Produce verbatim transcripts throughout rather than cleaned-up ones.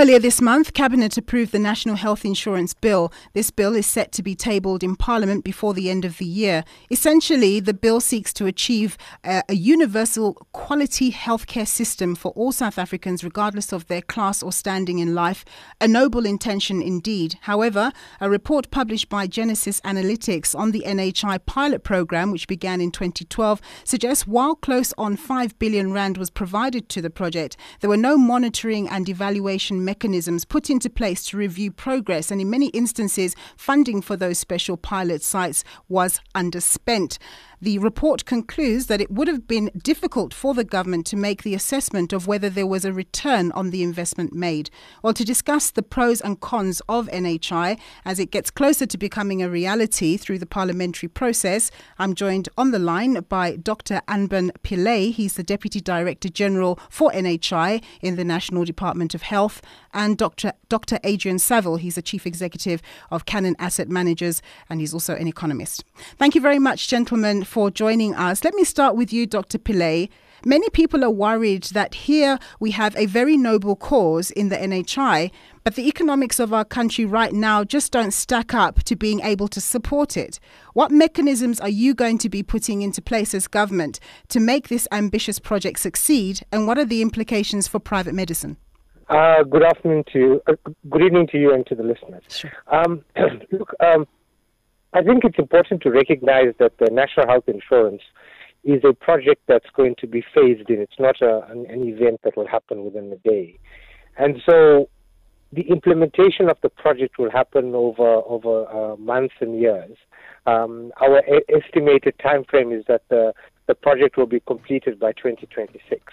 Earlier this month, Cabinet approved the National Health Insurance Bill. This bill is set to be tabled in Parliament before the end of the year. Essentially, the bill seeks to achieve a, a universal quality healthcare system for all South Africans, regardless of their class or standing in life. A noble intention indeed. However, a report published by Genesis Analytics on the N H I pilot program, which began in twenty twelve, suggests while close on five billion rand was provided to the project, there were no monitoring and evaluation mechanisms put into place to review progress, and in many instances funding for those special pilot sites was underspent. The report concludes that it would have been difficult for the government to make the assessment of whether there was a return on the investment made. Well, to discuss the pros and cons of N H I as it gets closer to becoming a reality through the parliamentary process, I'm joined on the line by Doctor Anban Pillay. He's the Deputy Director General for N H I in the National Department of Health, and Doctor Doctor Adrian Saville. He's the Chief Executive of Cannon Asset Managers, and he's also an economist. Thank you very much, gentlemen, for joining us. Let me start with you, Doctor Pillay. Many people are worried that here we have a very noble cause in the N H I, but the economics of our country right now just don't stack up to being able to support it. What mechanisms are you going to be putting into place as government to make this ambitious project succeed, and what are the implications for private medicine? Uh, good afternoon to you. Uh, good evening to you and to the listeners. Sure. Um, look, um, I think it's important to recognize that the National Health Insurance is a project that's going to be phased in. It's not a, an, an event that will happen within a day. And so the implementation of the project will happen over over uh, months and years. Um, our a- estimated time frame is that the, the project will be completed by twenty twenty-six.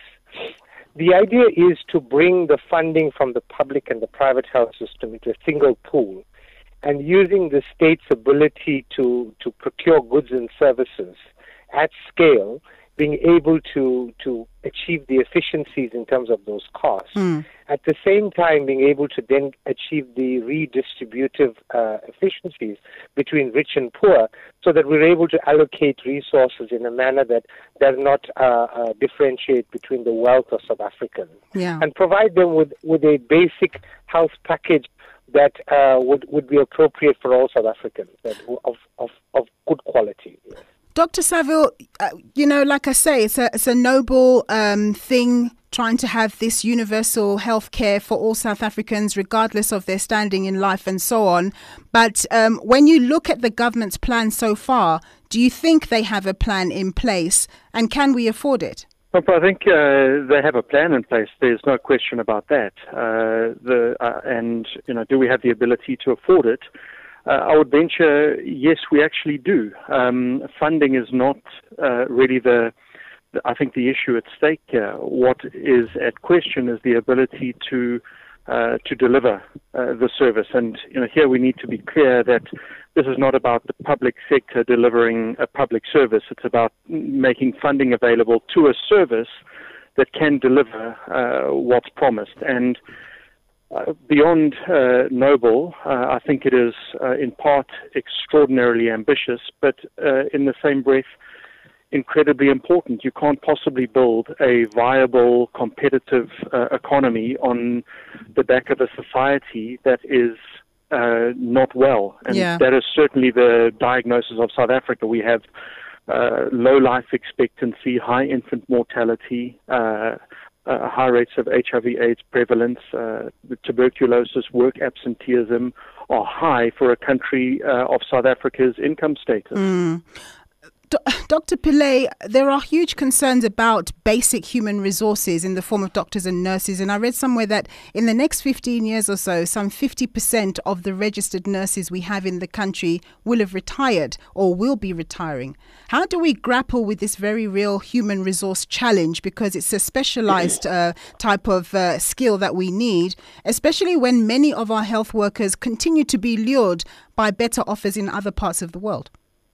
The idea is to bring the funding from the public and the private health system into a single pool, and using the state's ability to, to procure goods and services at scale, being able to, to achieve the efficiencies in terms of those costs. Mm. At the same time, being able to then achieve the redistributive uh, efficiencies between rich and poor, so that we're able to allocate resources in a manner that does not uh, uh, differentiate between the wealth of South Africans, yeah. and provide them with, with a basic health package that uh, would, would be appropriate for all South Africans, that, of, of, of good quality. Doctor Saville, uh, you know, like I say, it's a, it's a noble um, thing trying to have this universal health care for all South Africans, regardless of their standing in life and so on. But um, when you look at the government's plan so far, do you think they have a plan in place, and can we afford it? Well, I think uh, they have a plan in place. There's no question about that. Uh, the uh, and you know, do we have the ability to afford it? Uh, I would venture, yes, we actually do. Um, funding is not uh, really the, the, I think, the issue at stake here. What is at question is the ability to uh, to deliver uh, the service. And you know, here we need to be clear that this is not about the public sector delivering a public service. It's about making funding available to a service that can deliver uh, what's promised. And Uh, beyond uh, noble, uh, I think it is uh, in part extraordinarily ambitious, but uh, in the same breath, incredibly important. You can't possibly build a viable, competitive uh, economy on the back of a society that is uh, not well. And yeah. that is certainly the diagnosis of South Africa. We have uh, low life expectancy, high infant mortality, uh, Uh, high rates of H I V AIDS prevalence, uh, tuberculosis, work absenteeism are high for a country uh, of South Africa's income status. Mm. Doctor Pillay, there are huge concerns about basic human resources in the form of doctors and nurses. And I read somewhere that in the next fifteen years or so, some fifty percent of the registered nurses we have in the country will have retired or will be retiring. How do we grapple with this very real human resource challenge? Because it's a specialized uh, type of uh, skill that we need, especially when many of our health workers continue to be lured by better offers in other parts of the world.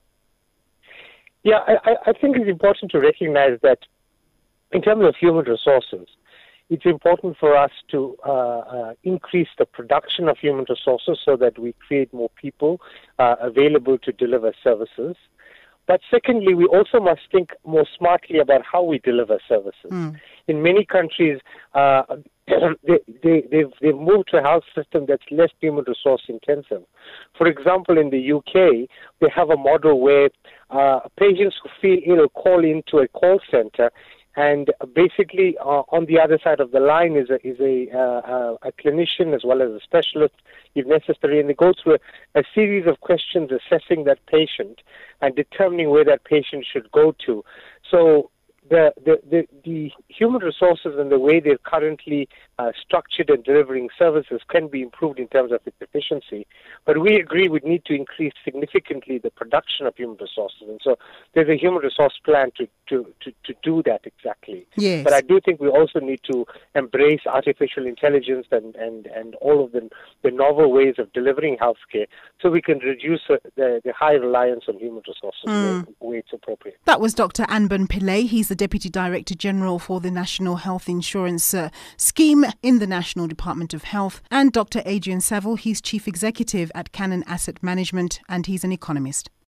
Yeah, I, I think it's important to recognize that in terms of human resources, it's important for us to uh, uh, increase the production of human resources so that we create more people uh, available to deliver services. But secondly, we also must think more smartly about how we deliver services. Mm. In many countries, uh, they, they, they've, they've moved to a health system that's less human resource intensive. For example, in the U K, they have a model where uh, patients who feel ill call into a call center, and basically uh, on the other side of the line is a, is a, uh, a clinician as well as a specialist, if necessary, and they go through a, a series of questions assessing that patient and determining where that patient should go to. So the the, the, the human resources and the way they're currently uh, structured and delivering services can be improved in terms of its efficiency. But we agree we need to increase significantly the production of human resources. And so there's a human resource plan to, to, to, to do that exactly. Yes. But I do think we also need to embrace artificial intelligence and, and, and all of the, the novel ways of delivering healthcare so we can reduce uh, the, the high reliance on human resources mm. where, where it's appropriate. That was Doctor Anban Pillay. He's the Deputy Director General for the National Health Insurance uh, Scheme in the National Department of Health, and Doctor Adrian Saville. He's Chief Executive at Cannon Asset Management, and he's an economist.